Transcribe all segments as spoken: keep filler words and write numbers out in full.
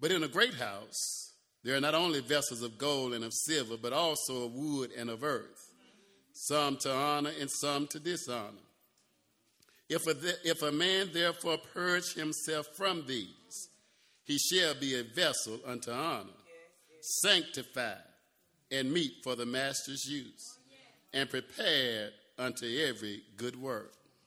But in a great house, there are not only vessels of gold and of silver, but also of wood and of earth, some to honor and some to dishonor. If a, if a man therefore purge himself from these, he shall be a vessel unto honor, sanctified and meet for the master's use, and prepared unto every good work.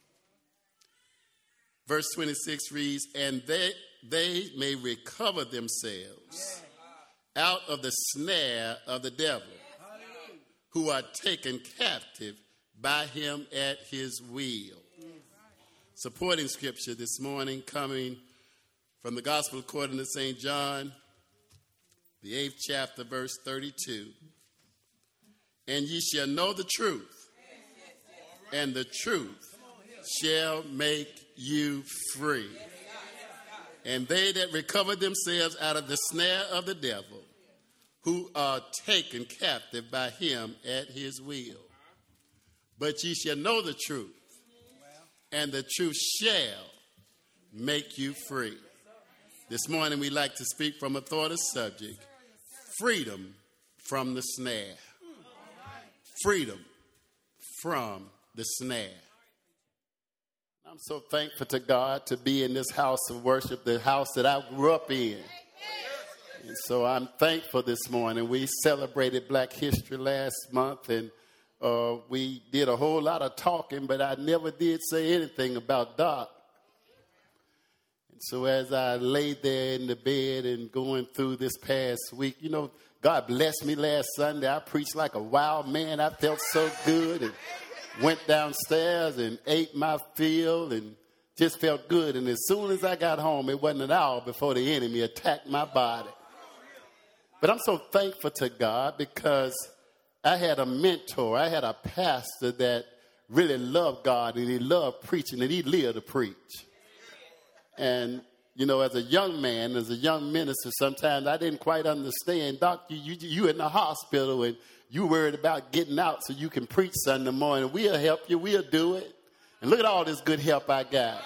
Verse twenty-six reads, and they, they may recover themselves out of the snare of the devil, who are taken captive by him at his will. Supporting scripture this morning coming from the Gospel according to Saint John, the eighth chapter, verse thirty-two. And ye shall know the truth, and the truth shall make you free. And they that recover themselves out of the snare of the devil, who are taken captive by him at his will. But ye shall know the truth, and the truth shall make you free. This morning we like to speak from a thought of subject, freedom from the snare. Freedom from the snare. I'm so thankful to God to be in this house of worship, the house that I grew up in. And so I'm thankful this morning. We celebrated Black History last month, and uh, we did a whole lot of talking, but I never did say anything about Doc. And so as I laid there in the bed and going through this past week, you know, God blessed me last Sunday. I preached like a wild man. I felt so good and went downstairs and ate my fill and just felt good. And as soon as I got home, it wasn't an hour before the enemy attacked my body. But I'm so thankful to God because I had a mentor. I had a pastor that really loved God, and he loved preaching, and he lived to preach. And, you know, as a young man, as a young minister, sometimes I didn't quite understand. Doc, you, you, you in the hospital, and you worried about getting out so you can preach Sunday morning. We'll help you. We'll do it. And look at all this good help I got.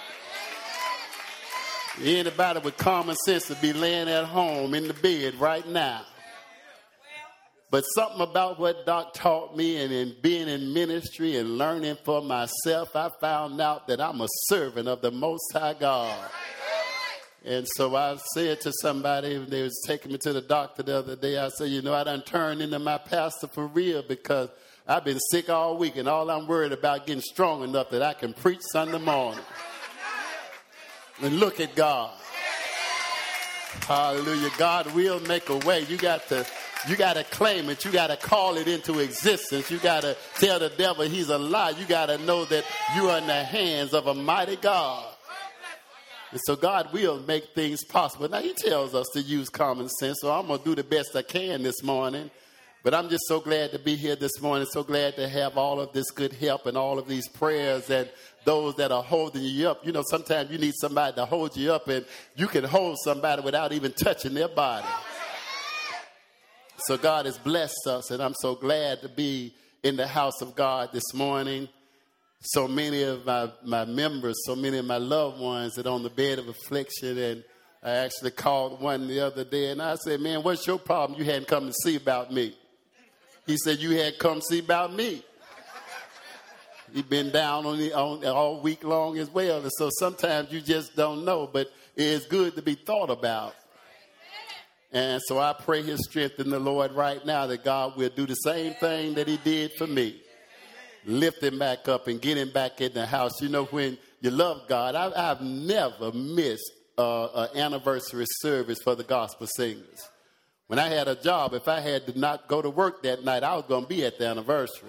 Anybody with common sense would be laying at home in the bed right now. But something about what Doc taught me, and in being in ministry and learning for myself, I found out that I'm a servant of the Most High God. And so I said to somebody, they was taking me to the doctor the other day, I said, you know, I done turned into my pastor for real because I've been sick all week, and all I'm worried about getting strong enough that I can preach Sunday morning. And look at God. Hallelujah. God will make a way. You got to You got to claim it. You got to call it into existence. You got to tell the devil he's a lie. You got to know that you are in the hands of a mighty God. And so God will make things possible. Now, he tells us to use common sense, so I'm going to do the best I can this morning. But I'm just so glad to be here this morning, so glad to have all of this good help and all of these prayers and those that are holding you up. You know, sometimes you need somebody to hold you up, and you can hold somebody without even touching their body. So God has blessed us, and I'm so glad to be in the house of God this morning. So many of my, my members, so many of my loved ones that are on the bed of affliction, and I actually called one the other day, and I said, man, what's your problem? You hadn't come to see about me. He said, you had come see about me. He'd been down on, the, on all week long as well, and so sometimes you just don't know, but it's good to be thought about. And so I pray his strength in the Lord right now that God will do the same thing that he did for me. Lift him back up and get him back in the house. You know, when you love God, I, I've never missed uh, an anniversary service for the gospel singers. When I had a job, if I had to not go to work that night, I was going to be at the anniversary.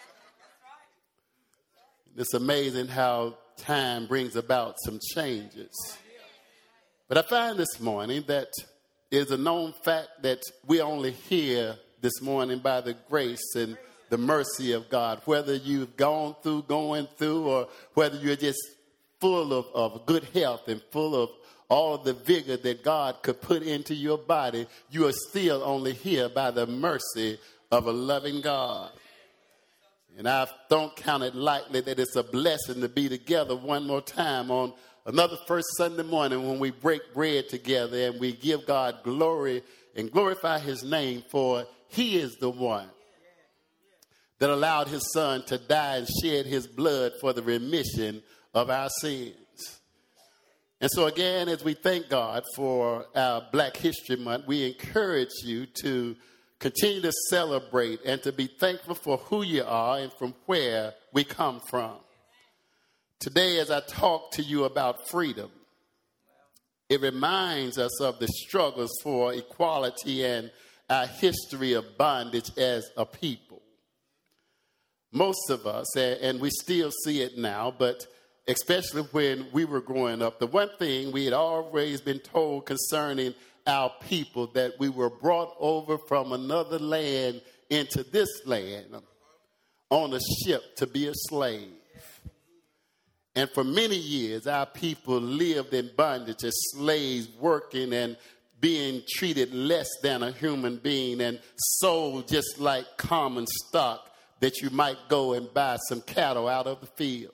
It's amazing how time brings about some changes. But I find this morning that it's a known fact that we're only here this morning by the grace and the mercy of God. Whether you've gone through, going through, or whether you're just full of, of good health and full of all of the vigor that God could put into your body, you are still only here by the mercy of a loving God. And I don't count it lightly that it's a blessing to be together one more time on another first Sunday morning when we break bread together and we give God glory and glorify his name, for he is the one that allowed his son to die and shed his blood for the remission of our sins. And so again, as we thank God for our Black History Month, we encourage you to continue to celebrate and to be thankful for who you are and from where we come from. Today, as I talk to you about freedom, it reminds us of the struggles for equality and our history of bondage as a people. Most of us, and we still see it now, but especially when we were growing up, the one thing we had always been told concerning our people, that we were brought over from another land into this land on a ship to be a slave. And for many years, our people lived in bondage as slaves, working and being treated less than a human being and sold just like common stock that you might go and buy some cattle out of the field.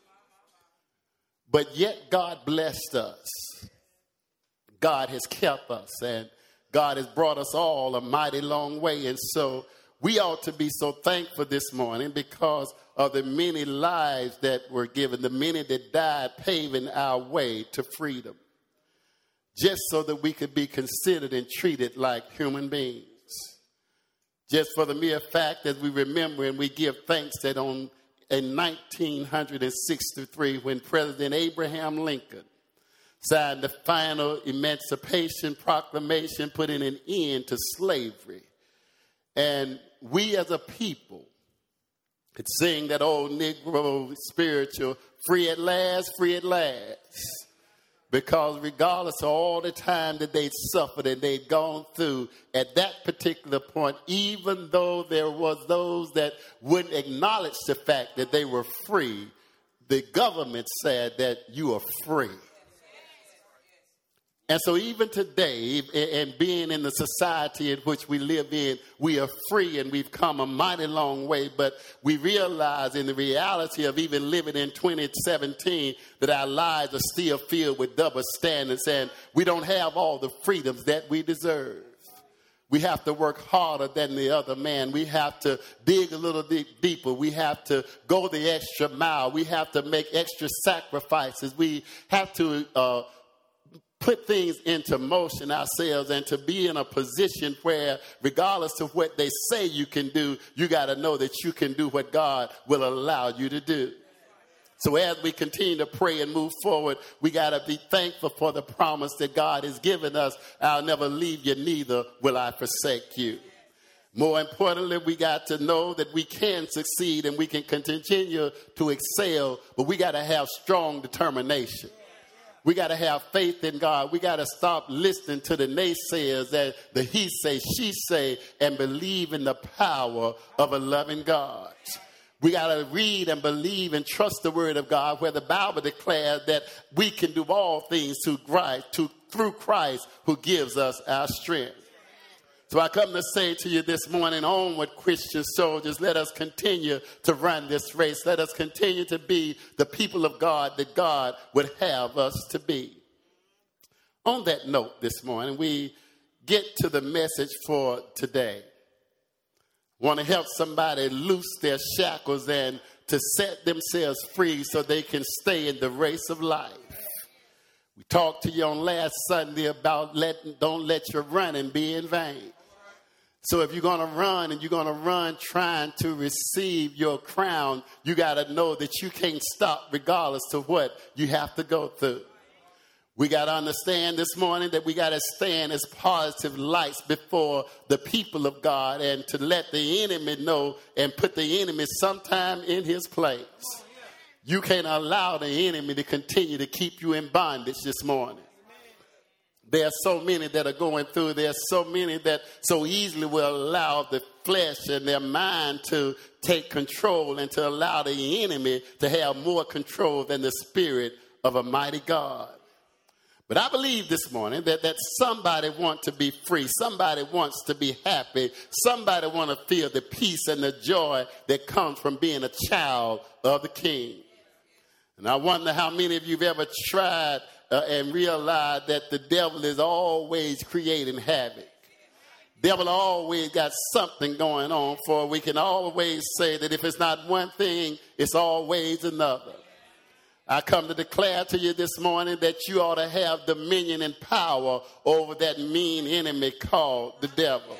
But yet God blessed us. God has kept us, and God has brought us all a mighty long way. And so we ought to be so thankful this morning because of the many lives that were given, the many that died paving our way to freedom, just so that we could be considered and treated like human beings. Just for the mere fact that we remember and we give thanks that on in nineteen sixty-three, when President Abraham Lincoln signed the final Emancipation Proclamation, putting an end to slavery, and we as a people could sing that old Negro spiritual, free at last, free at last. Because regardless of all the time that they'd suffered and they'd gone through, at that particular point, even though there was those that wouldn't acknowledge the fact that they were free, the government said that you are free. And so even today, and being in the society in which we live in, we are free and we've come a mighty long way. But we realize in the reality of even living in twenty seventeen that our lives are still filled with double standards and we don't have all the freedoms that we deserve. We have to work harder than the other man. We have to dig a little deep, deeper. We have to go the extra mile. We have to make extra sacrifices. We have to uh, put things into motion ourselves and to be in a position where, regardless of what they say you can do, you got to know that you can do what God will allow you to do. So as we continue to pray and move forward, we got to be thankful for the promise that God has given us. I'll never leave you, neither will I forsake you. More importantly, we got to know that we can succeed and we can continue to excel, but we got to have strong determination. We got to have faith in God. We got to stop listening to the naysayers, that the he say, she say, and believe in the power of a loving God. We got to read and believe and trust the word of God, where the Bible declares that we can do all things through Christ, to, through Christ who gives us our strength. So I come to say to you this morning, onward, Christian soldiers, let us continue to run this race. Let us continue to be the people of God that God would have us to be. On that note this morning, we get to the message for today. Want to help somebody loose their shackles and to set themselves free so they can stay in the race of life. We talked to you on last Sunday about let, don't let your running be in vain. So if you're going to run and you're going to run trying to receive your crown, you got to know that you can't stop regardless of what you have to go through. We got to understand this morning that we got to stand as positive lights before the people of God and to let the enemy know and put the enemy sometime in his place. You can't allow the enemy to continue to keep you in bondage this morning. There are so many that are going through. There are so many that so easily will allow the flesh and their mind to take control and to allow the enemy to have more control than the spirit of a mighty God. But I believe this morning that, that somebody wants to be free. Somebody wants to be happy. Somebody wants to feel the peace and the joy that comes from being a child of the King. And I wonder how many of you have ever tried uh, and realized that the devil is always creating havoc. Devil always got something going on for. We can always say that if it's not one thing, it's always another. I come to declare to you this morning that you ought to have dominion and power over that mean enemy called the devil.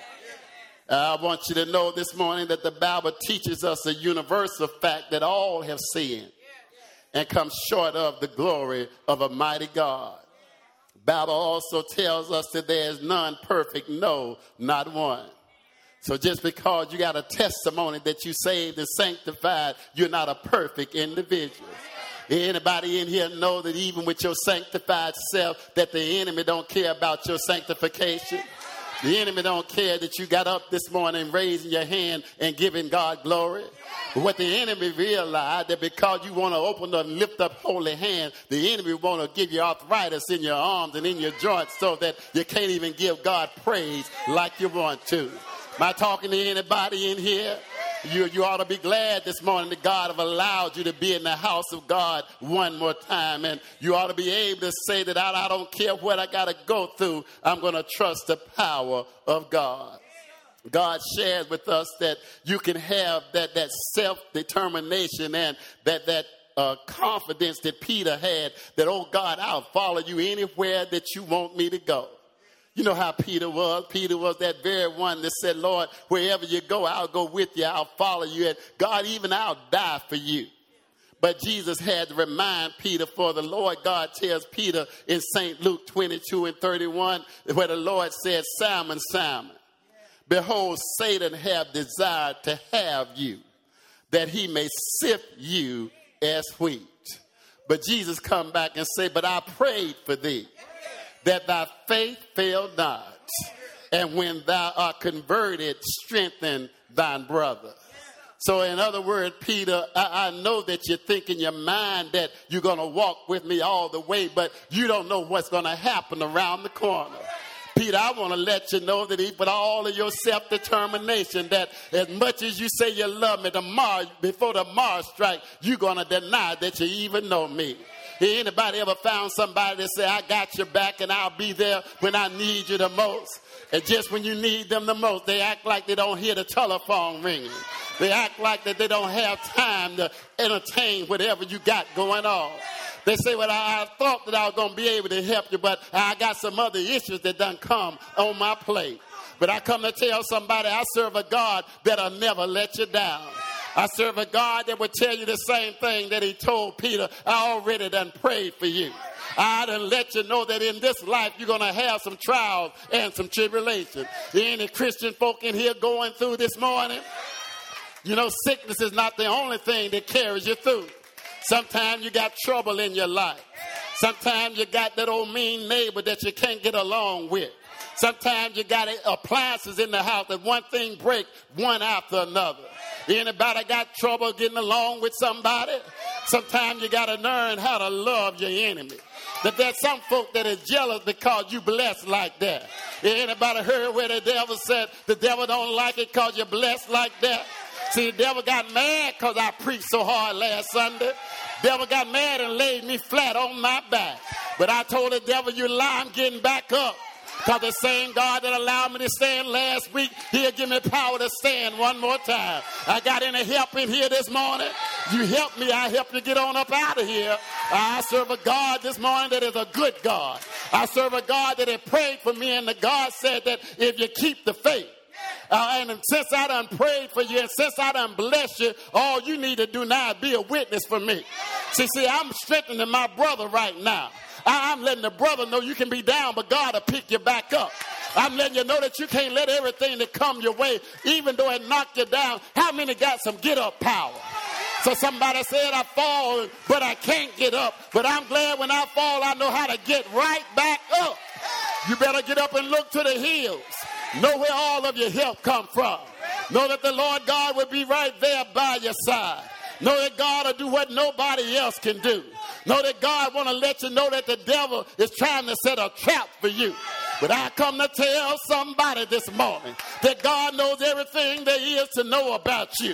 I want you to know this morning that the Bible teaches us a universal fact that all have sinned and come short of the glory of a mighty God. The Bible also tells us that there is none perfect, no, not one. So just because you got a testimony that you saved and sanctified, you're not a perfect individual. Anybody in here know that even with your sanctified self, that the enemy don't care about your sanctification? The enemy don't care that you got up this morning raising your hand and giving God glory. But what the enemy realized that because you want to open up and lift up holy hands, the enemy want to give you arthritis in your arms and in your joints so that you can't even give God praise like you want to. Am I talking to anybody in here? You, you ought to be glad this morning that God have allowed you to be in the house of God one more time. And you ought to be able to say that I, I don't care what I got to go through. I'm going to trust the power of God. God shares with us that you can have that, that self-determination and that, that uh, confidence that Peter had that, oh God, I'll follow you anywhere that you want me to go. You know how Peter was. Peter was that very one that said, Lord, wherever you go, I'll go with you. I'll follow you. And God, even I'll die for you. But Jesus had to remind Peter, for the Lord God tells Peter in Saint Luke twenty-two and thirty-one, where the Lord said, Simon, Simon, behold, Satan have desired to have you, that he may sift you as wheat. But Jesus come back and say, but I prayed for thee, that thy faith fail not, and when thou art converted, strengthen thine brother. So in other words, Peter, I, I know that you think in your mind that you're going to walk with me all the way, but you don't know what's going to happen around the corner. Peter, I want to let you know that even with all of your self-determination, that as much as you say you love me, tomorrow, before tomorrow strikes, you're going to deny that you even know me. Anybody ever found somebody that say, I got your back and I'll be there when I need you the most? And just when you need them the most, they act like they don't hear the telephone ringing. They act like that they don't have time to entertain whatever you got going on. They say, well, I, I thought that I was going to be able to help you, but I got some other issues that done come on my plate. But I come to tell somebody I serve a God that'll never let you down. I serve a God that would tell you the same thing that he told Peter. I already done prayed for you. I done let you know that in this life you're going to have some trials and some tribulations. Any Christian folk in here going through this morning? You know, sickness is not the only thing that carries you through. Sometimes you got trouble in your life. Sometimes you got that old mean neighbor that you can't get along with. Sometimes you got appliances in the house that one thing break one after another. Anybody got trouble getting along with somebody? Sometimes you got to learn how to love your enemy. That there's some folk that is jealous because you blessed like that. Anybody heard where the devil said the devil don't like it because you're blessed like that? See, the devil got mad because I preached so hard last Sunday. Devil got mad and laid me flat on my back. But I told the devil, you lie, I'm getting back up. Because the same God that allowed me to stand last week, he'll give me power to stand one more time. I got any help in here this morning? You help me, I help you get on up out of here. I serve a God this morning that is a good God. I serve a God that had prayed for me, and the God said that if you keep the faith, Uh, and since I done prayed for you and since I done blessed you, all you need to do now is be a witness for me. See, see, I'm strengthening my brother right now. I, I'm letting the brother know you can be down, but God will pick you back up. I'm letting you know that you can't let everything that come your way, even though it knocked you down. How many got some get-up power? So somebody said, I fall, but I can't get up. But I'm glad when I fall, I know how to get right back up. You better get up and look to the hills. Know where all of your help come from. Know that the Lord God will be right there by your side. Know that God will do what nobody else can do. Know that God want to let you know that the devil is trying to set a trap for you. But I come to tell somebody this morning that God knows everything there is to know about you.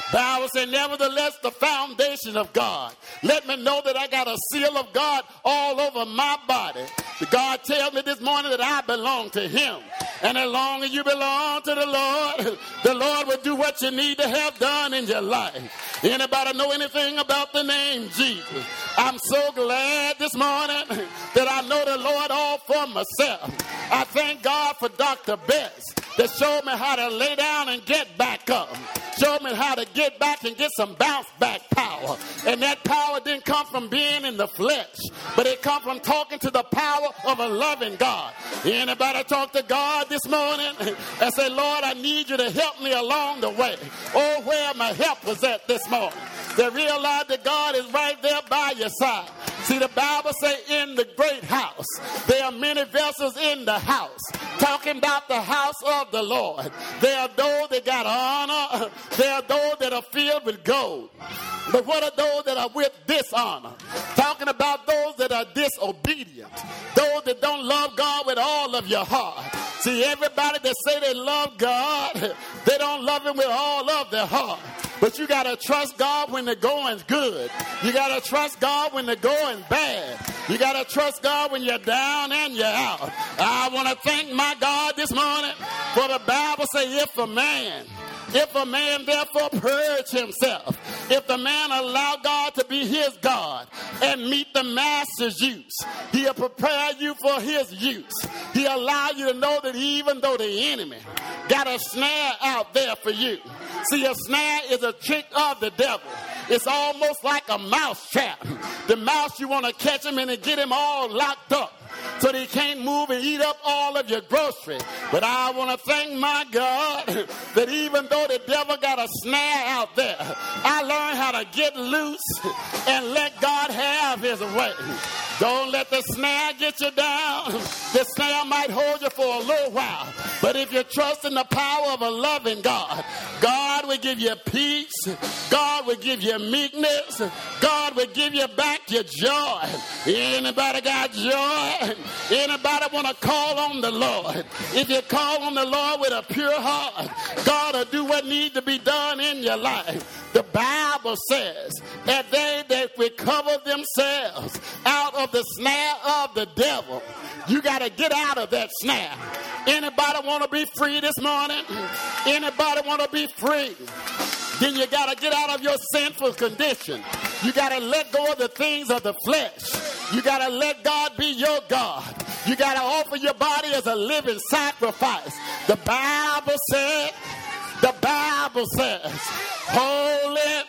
Bible said, nevertheless, the foundation of God. Let me know that I got a seal of God all over my body. God tells me this morning that I belong to him. And as long as you belong to the Lord, the Lord will do what you need to have done in your life. Anybody know anything about the name Jesus? I'm so glad this morning that I know the Lord all for myself. I thank God for Doctor Bess that showed me how to lay down and get back up. Showed me how to get back and get some bounce back power. And that power didn't come from being in the flesh, but it come from talking to the power of a loving God. Anybody talk to God this morning and say, Lord, I need you to help me along the way. Oh, where my help was at this morning. They realize that God is right there by your side. See, the Bible say in the great house, there are many vessels in the house. Talking about the house of the Lord. There are those that got honor. There are those that are filled with gold. But what are those that are with dishonor? Talking about those that are disobedient. Those that don't love God with all of your heart. See, everybody that say they love God, they don't love him with all of their heart. But you got to trust God when the going's good. You got to trust God when the going's bad. You got to trust God when you're down and you're out. I want to thank my God this morning for the Bible say, if a man, if a man therefore purge himself, if the man allow God to be his God and meet the master's use, he'll prepare you for his use. He'll allow you to know that even though the enemy got a snare out there for you. See, a snare is a trick of the devil. It's almost like a mouse trap. The mouse, you want to catch him and get him all locked up so that he can't move and eat up all of your groceries. But I want to thank my God that even though the devil got a snare out there, I learned how to get loose and let God have his way. Don't let the snare get you down. The snare might hold you for a little while. But if you trust in the power of a loving God, God will give you peace. God will give you meekness. God will give you back your joy. Anybody got joy? Anybody want to call on the Lord? If you call on the Lord with a pure heart, God will do what needs to be done in your life. The Bible says that they that recover themselves out of the snare of the devil. You got to get out of that snare. Anybody want to be free this morning? Anybody want to be free? Then you got to get out of your sinful condition. You got to let go of the things of the flesh. You got to let God be your God. You got to offer your body as a living sacrifice. The Bible said, the Bible says, holy,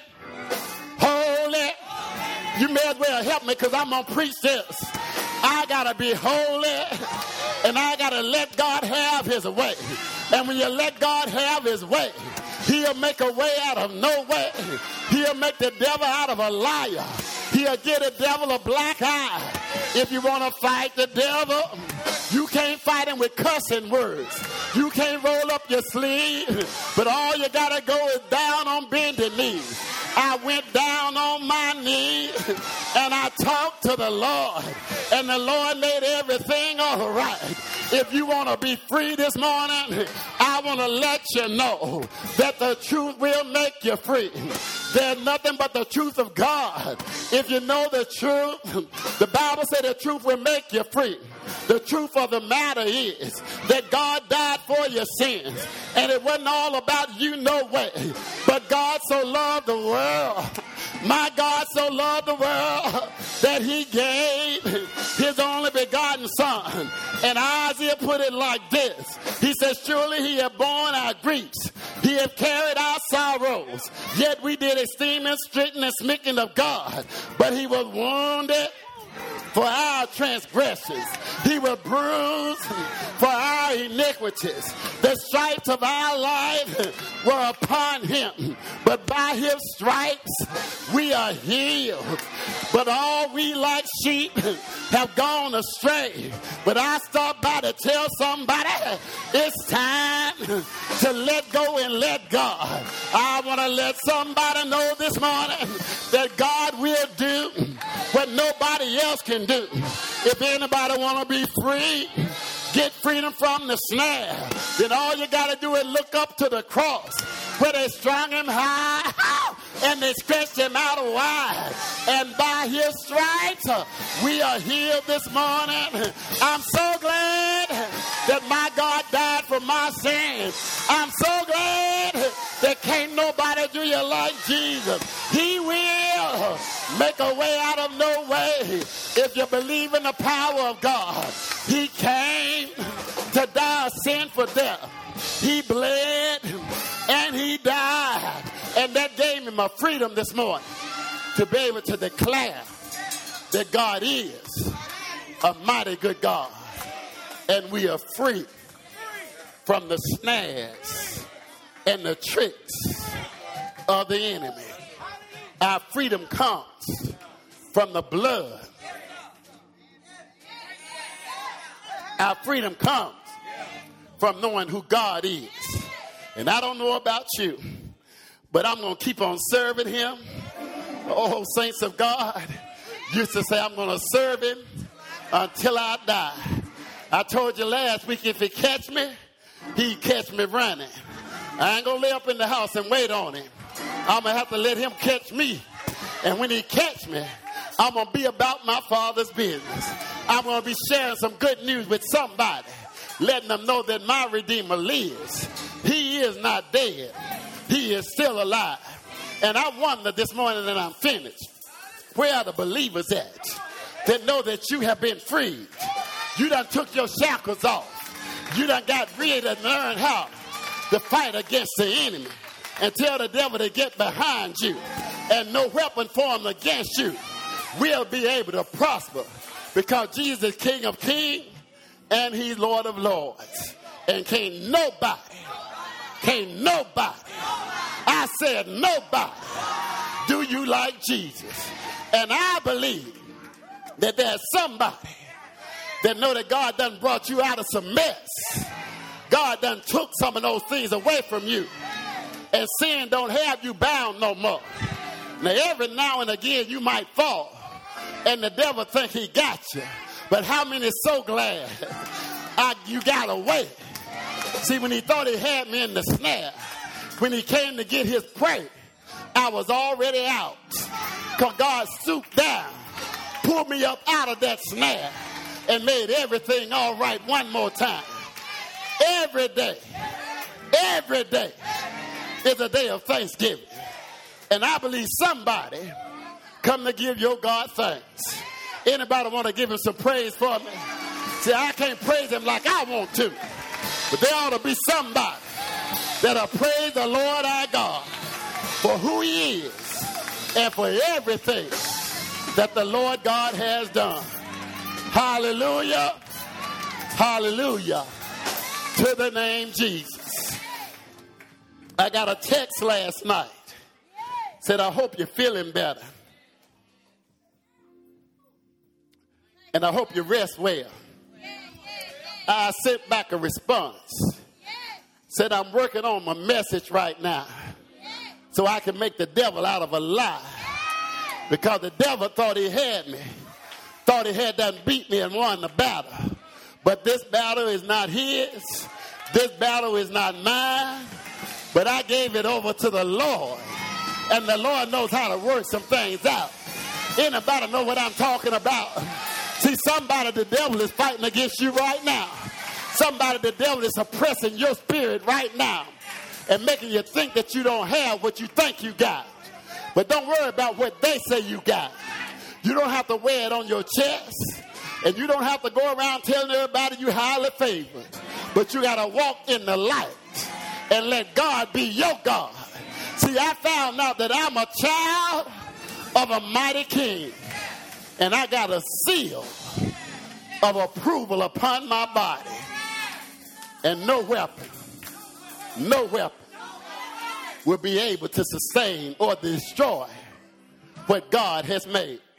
holy. You may as well help me because I'm going to preach this. I got to be holy and I got to let God have his way. And when you let God have his way, he'll make a way out of no way. He'll make the devil out of a liar. He'll give the devil a black eye. If you want to fight the devil, you can't fight him with cussing words. You can't roll up your sleeve, but all you got to go is down on bended knees. I went down on my knees and I talked to the Lord, and the Lord made everything all right. If you want to be free this morning, I want to let you know that the truth will make you free. There's nothing but the truth of God. If you know the truth, the Bible said the truth will make you free. The truth of the matter is that God died for your sins, and it wasn't all about you, no way. But God so loved the world, my God so loved the world, that he gave his only begotten son. And Isaiah put it like this. He says, surely he hath borne our griefs, he hath carried our sorrows, yet we did esteem him stricken and smitten of God. But he was wounded for our transgressions, he was bruised for our iniquities. The stripes of our life were upon him, but by his stripes we are healed. But all we like sheep have gone astray. But I stopped by to tell somebody it's time to let go and let God. I want to let somebody know this morning that God will do what nobody else can do. If anybody want to be free, get freedom from the snare, then all you got to do is look up to the cross where they strung him high and they stretched him out wide. And by his stripes, we are healed this morning. I'm so glad that my God died for my sins. I'm so glad that can't nobody do you like Jesus. He will make a way out of no way. If you believe in the power of God, he came to die a sin for death. He bled and he died. And that gave him a freedom this morning to be able to declare that God is a mighty good God. And we are free from the snares and the tricks of the enemy. Our freedom comes from the blood. Our freedom comes from knowing who God is. And I don't know about you, but I'm going to keep on serving him. Oh, saints of God used to say, I'm going to serve him until I die. I told you last week, if he catch me, he catch me running. I ain't going to lay up in the house and wait on him. I'm going to have to let him catch me. And when he catch me, I'm going to be about my Father's business. I'm going to be sharing some good news with somebody, letting them know that my Redeemer lives. He is not dead. He is still alive. And I wonder this morning that I'm finished, where are the believers at that know that you have been freed? You done took your shackles off. You done got rid and learned how to fight against the enemy and tell the devil to get behind you. And no weapon formed against you will be able to prosper, because Jesus is King of Kings and he's Lord of Lords. And can't nobody, can't nobody, I said nobody, do you like Jesus. And I believe that there's somebody that know that God done brought you out of some mess. God done took some of those things away from you. And sin don't have you bound no more. Now every now and again you might fall, and the devil think he got you. But how many is so glad I, you got away? See, when he thought he had me in the snare, when he came to get his prey, I was already out. Because God stooped down, pulled me up out of that snare, and made everything all right one more time. Every day, every day is a day of thanksgiving. And I believe somebody come to give your God thanks. Anybody want to give him some praise for me? See, I can't praise him like I want to, but there ought to be somebody that'll praise the Lord our God for who he is and for everything that the Lord God has done. Hallelujah. Hallelujah to the name Jesus. I got a text last night. Said, I hope you're feeling better. And I hope you rest well. I sent back a response. Said, I'm working on my message right now so I can make the devil out of a lie. Because the devil thought he had me. Thought he had done beat me and won the battle. But this battle is not his. This battle is not mine. But I gave it over to the Lord. And the Lord knows how to work some things out. Anybody know what I'm talking about? See, somebody, the devil is fighting against you right now. Somebody, the devil is oppressing your spirit right now and making you think that you don't have what you think you got. But don't worry about what they say you got. You don't have to wear it on your chest. And you don't have to go around telling everybody you highly favored. But you got to walk in the light and let God be your God. See, I found out that I'm a child of a mighty king. And I got a seal of approval upon my body. And no weapon, no weapon will be able to sustain or destroy what God has made.